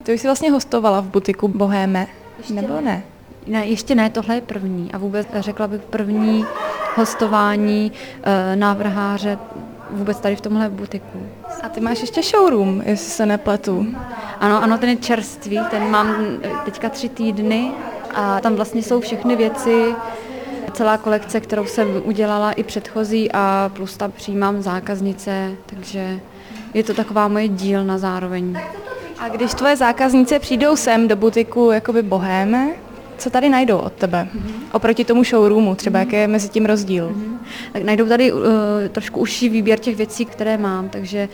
Ty už jsi vlastně hostovala v butiku Bohéme, nebo ne? Ne, ještě ne, tohle je první a vůbec řekla bych první hostování návrháře vůbec tady v tomhle butiku. A ty máš ještě showroom, jestli se nepletu. Ano, ten je čerstvý, ten mám teďka 3 týdny a tam vlastně jsou všechny věci, celá kolekce, kterou jsem udělala i předchozí a plus tam přijímám zákaznice, takže je to taková moje dílna zároveň. A když tvoje zákaznice přijdou sem do butiku jakoby Bohéme, co tady najdou od tebe? Oproti tomu showroomu, třeba jaký je mezi tím rozdíl? Tak najdou tady trošku užší výběr těch věcí, které mám, takže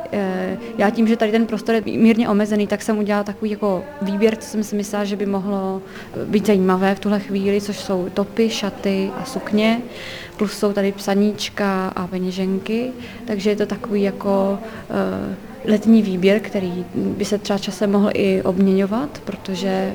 já tím, že tady ten prostor je mírně omezený, tak jsem udělala takový jako výběr, co jsem si myslela, že by mohlo být zajímavé v tuhle chvíli, což jsou topy, šaty a sukně, plus jsou tady psaníčka a peněženky, takže je to takový jako letní výběr, který by se třeba časem mohl i obměňovat, protože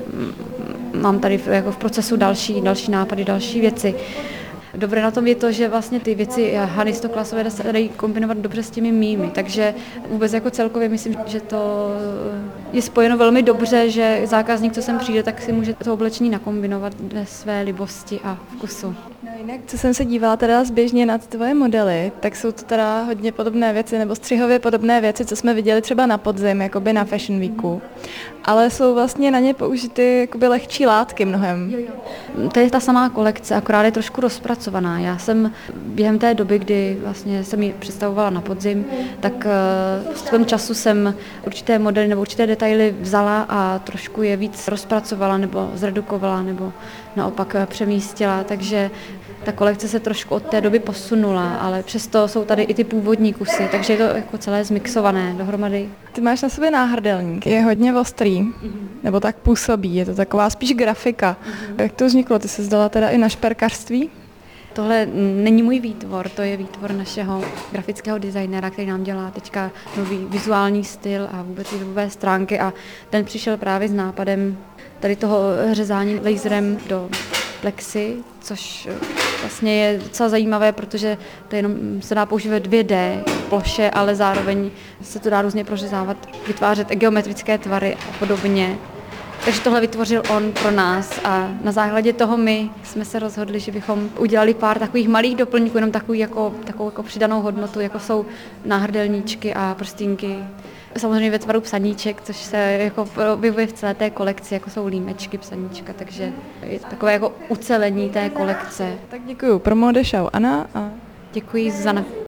mám tady jako v procesu další nápady, další věci. Dobré na tom je to, že vlastně ty věci Hany Stoklasové se dají kombinovat dobře s těmi mými, takže vůbec jako celkově myslím, že to je spojeno velmi dobře, že zákazník, co sem přijde, tak si může to oblečení nakombinovat ve své libosti a vkusu. No jinak, co jsem se dívala teda zběžně na tvoje modely, tak jsou to teda hodně podobné věci, nebo střihově podobné věci, co jsme viděli třeba na podzim, jakoby na Fashion Weeku. Ale jsou vlastně na ně použity jakoby lehčí látky mnohem. To je ta samá kolekce, akorát je trošku rozpracovaná. Já jsem během té doby, kdy vlastně jsem ji představovala na podzim, tak postupem času jsem určité modely nebo určité detaily vzala a trošku je víc rozpracovala nebo zredukovala nebo naopak přemístila, takže ta kolekce se trošku od té doby posunula, ale přesto jsou tady i ty původní kusy, takže je to jako celé zmixované dohromady. Ty máš na sobě náhrdelník, je hodně ostrý, nebo tak působí, je to taková spíš grafika. Jak to vzniklo? Ty se zdala teda i na šperkařství? Tohle není můj výtvor, to je výtvor našeho grafického designéra, který nám dělá teďka nový vizuální styl a vůbec i webové stránky a ten přišel právě s nápadem tady toho řezání laserem do plexy, což vlastně je docela zajímavé, protože to jenom se dá používat 2D ploše, ale zároveň se to dá různě prořezávat, vytvářet geometrické tvary a podobně. Takže tohle vytvořil on pro nás a na základě toho my jsme se rozhodli, že bychom udělali pár takových malých doplňků, jenom takovou jako přidanou hodnotu, jako jsou náhrdelníčky a prstínky. Samozřejmě ve tvaru psaníček, což se jako objevuje v celé té kolekci, jako jsou límečky, psaníčka, takže je to takové jako ucelení té kolekce. Tak děkuju. Pro Mode Show Anna a děkuji Zuzana.